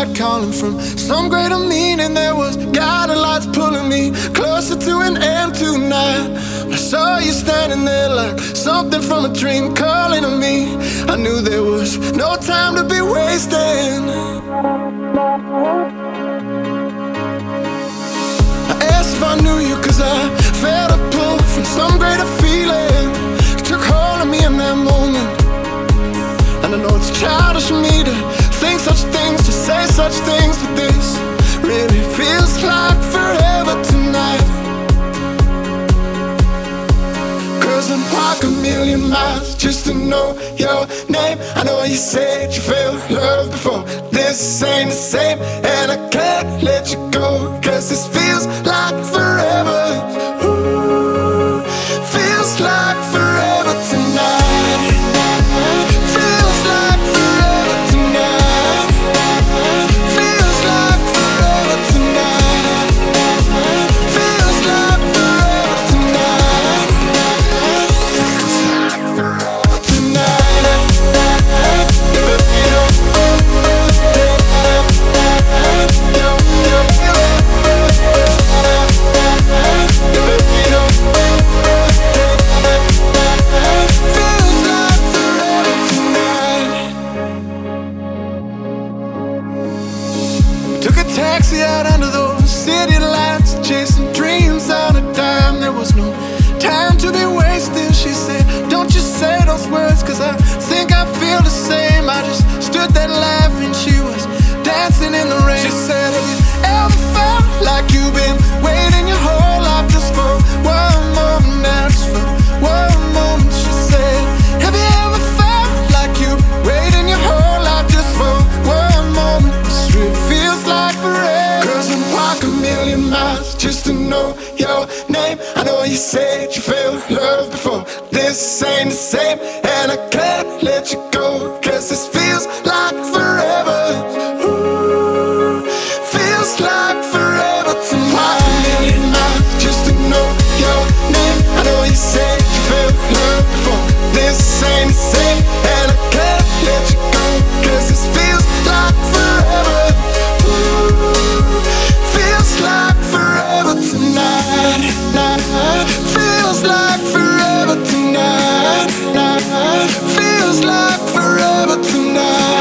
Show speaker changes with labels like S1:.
S1: like calling from some greater meaning. There was guiding lights pulling me closer to an end tonight. I saw you standing there like something from a dream calling to me. I knew there was no time to be wasting. I asked if I knew you, cause I felt a pull from some greater feeling. It took hold of me in that moment. And I know it's childish of me to think such things, to say such things, but this really feels like forever tonight. Cause I'd walk a million miles just to know your name. I know you said you felt love before. This ain't the same, and I can't let you go. Cause this feels like forever. Ooh, feels like forever tonight. Feels like forever tonight. Feels like forever tonight. Feels like forever tonight. Took a taxi out under those city lights, chasing dreams on a dime. There was no time to be wasted. She said, don't you say those words, cause I think I feel the same. I just stood there laughing. She was dancing in the rain. She said, have you ever felt like you've been waiting your whole life just for one moment? Just for one moment. She said, have you ever felt like you've waiting your whole life just for one moment? This really feels like forever. Cause I'd walk a million miles just to know your name. I know you said you felt love before. This ain't the same, and I can't let you go. Cause this feels like forever. Ooh, feels like forever tonight. Walk a million miles just to know your name. I know you said you felt love before. This ain't the same, and I can't let you go. Cause this feels like forever. Ooh, feels like forever tonight. Feels like forever tonight. Feels like forever tonight.